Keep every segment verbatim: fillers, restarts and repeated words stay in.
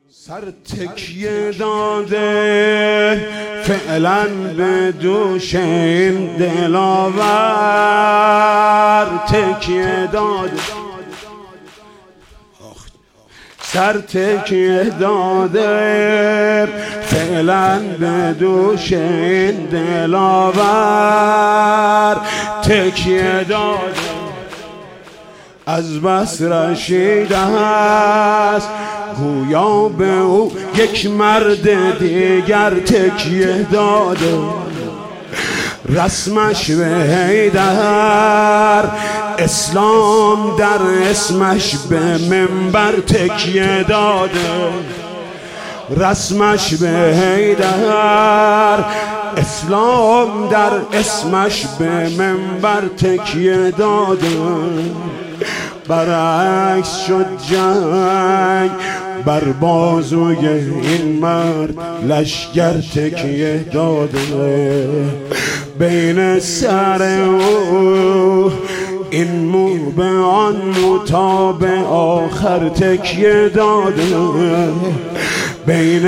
سر تکیه داده فعلا به دوش این دلاور تکیه داده، سر تکیه داده فعلا به دوش این دلاور تکیه داده. از بس رشیده است گویا به او یک مرد دیگر تکیه داده. رسمش به حیدر، اسلام در اسمش به منبر تکیه داده. رسمش به حیدر، اسلام در اسمش به منبر تکیه داده. برعکس شد جنگ بر بازوی این مرد لشگر تکیه داده. بین سر او این مو به آن مو تا به آخر تکیه داده. بین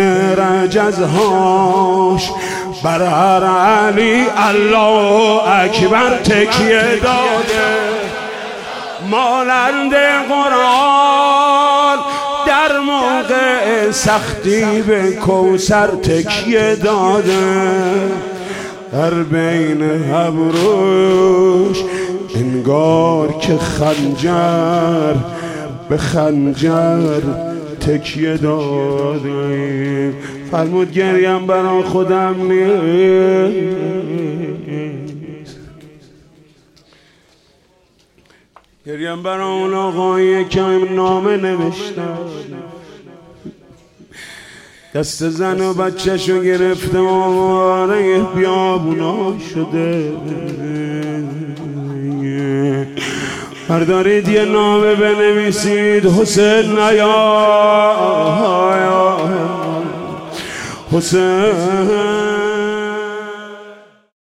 رجزهاش بر هر علی الله اکبر تکیه داده. مانند قرآن در موقع سختی به کوثر تکیه داده. در بین ابروش انگار که خنجر به خنجر تکیه داده. فرمود گریم برای خودم نیست، گریم برای اون آقایی که نامه نوشتن، دست زن و بچه‌شو گرفته آواره بیابونا شده. بردارید یه نامه بنویسید حسین نیا حسین